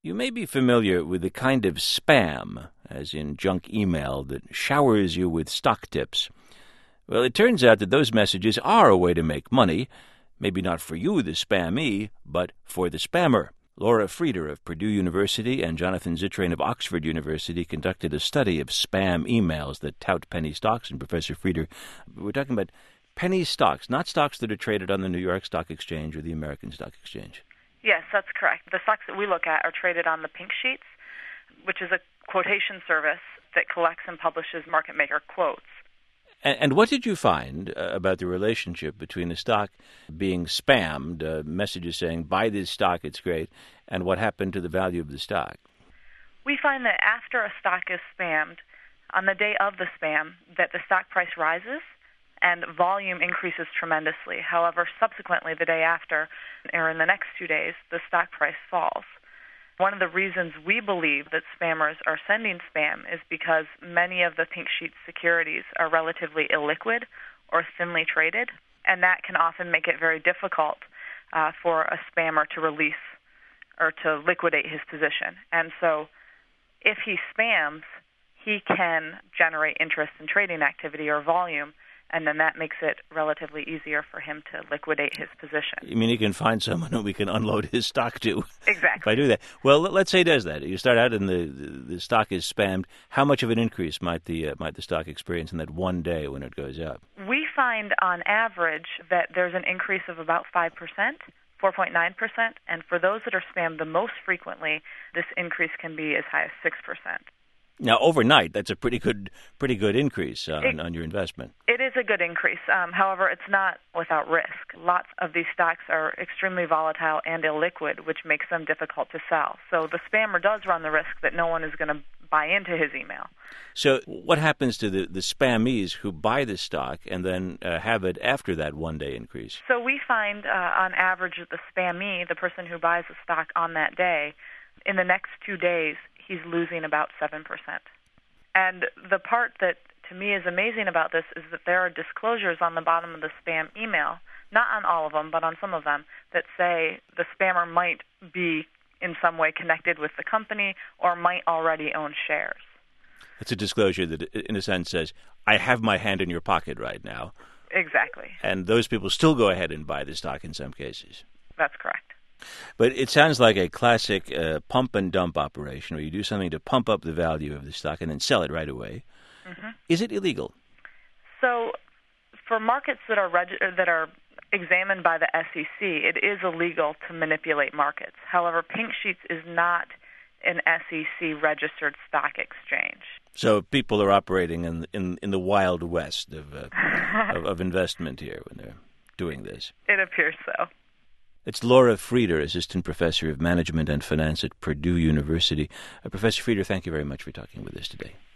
You may be familiar with the kind of spam, as in junk email, that showers you with stock tips. Well, it turns out that those messages are a way to make money, maybe not for you, the spammee, but for the spammer. Laura Frieder of Purdue University and Jonathan Zittrain of Oxford University conducted a study of spam emails that tout penny stocks. And Professor Frieder, we're talking about penny stocks, not stocks that are traded on the New York Stock Exchange or the American Stock Exchange. Yes, that's correct. The stocks that we look at are traded on the Pink Sheets, which is a quotation service that collects and publishes market maker quotes. And what did you find about the relationship between a stock being spammed, messages saying, buy this stock, it's great, and what happened to the value of the stock? We find that after a stock is spammed, on the day of the spam, that the stock price rises and volume increases tremendously. However, subsequently, the day after, or in the next 2 days, the stock price falls. One of the reasons we believe that spammers are sending spam is because many of the Pink Sheet securities are relatively illiquid or thinly traded, and that can often make it very difficult for a spammer to release or to liquidate his position. And so if he spams, he can generate interest in trading activity or volume, and then that makes it relatively easier for him to liquidate his position. You mean he can find someone who we can unload his stock to? Exactly. If I do that. Well, let's say he does that. You start out and the stock is spammed. How much of an increase might the stock experience in that one day when it goes up? We find on average that there's an increase of about 5%. 4.9%, and for those that are spammed the most frequently, this increase can be as high as 6%. Now, overnight, that's a pretty good increase on your investment. It is a good increase. However, it's not without risk. Lots of these stocks are extremely volatile and illiquid, which makes them difficult to sell. So the spammer does run the risk that no one is going to buy into his email. So what happens to the spammees who buy the stock and then have it after that one-day increase? So we find, on average, that the spammee, the person who buys the stock on that day, in the next 2 days, he's losing about 7%. And the part that, to me, is amazing about this is that there are disclosures on the bottom of the spam email, not on all of them, but on some of them, that say the spammer might be in some way connected with the company or might already own shares. It's a disclosure that, in a sense, says, I have my hand in your pocket right now. Exactly. And those people still go ahead and buy the stock in some cases. That's correct. But it sounds like a classic pump and dump operation where you do something to pump up the value of the stock and then sell it right away. Mm-hmm. Is it illegal? So for markets that are examined by the SEC, it is illegal to manipulate markets. However, Pink Sheets is not an SEC-registered stock exchange. So people are operating in the Wild West of investment here when they're doing this. It appears so. It's Laura Frieder, Assistant Professor of Management and Finance at Purdue University. Professor Frieder, thank you very much for talking with us today.